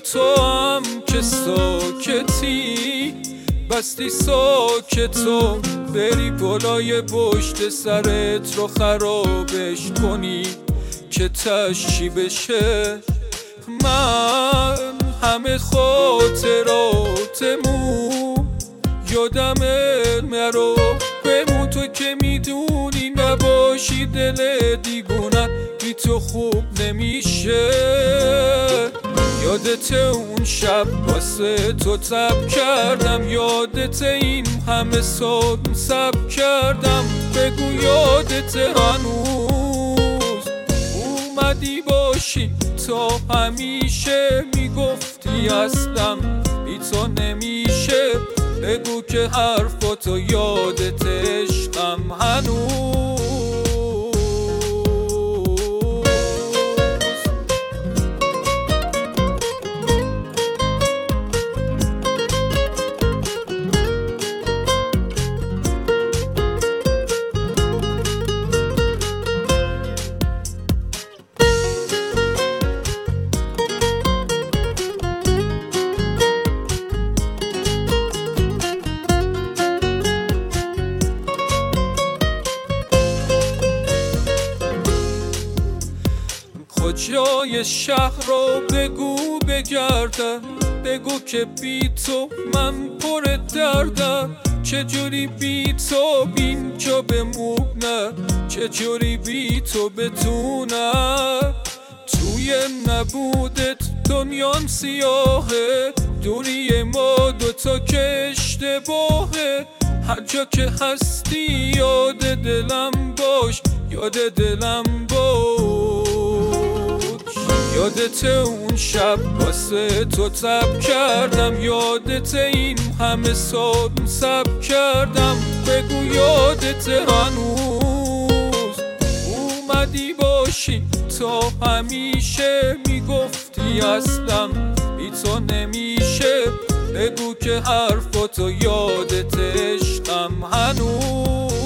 تو هم که ساکتی، بستی ساکتو بری بالای پشت سرت رو خرابش کنی که تشی بشه. من همه خاطراتمو یادمه، مرو بمون تو که میدونی نباشی دل دیگونن بی تو خوب نمیشه. یادت اون شب واسه تو تب کردم، یادت این همه سال سب کردم، بگو یادت هنوز اومدی باشی تا همیشه، میگفتی اصلا بی تو نمیشه، بگو که حرفاتو یادت عشقم هنوز. کجای شهر رو بگو بگردم، بگو که بی تو من پر دردم، چجوری بی تو اینجا بمونم، چجوری بی تو بتونم. توی نبودت دنیام سیاهه، دوری ما دوتا که اشتباهه، هر جا که هستی یاد دلم باش، یاد دلم باش. یادت اون شب واسه تو تب کردم، یادت این همه سال سب کردم، بگو یادت هنوز اومدی باشی تا همیشه، میگفتی اصلا بی تو نمیشه، بگو که حرفاتو یادت عشقم هنوز.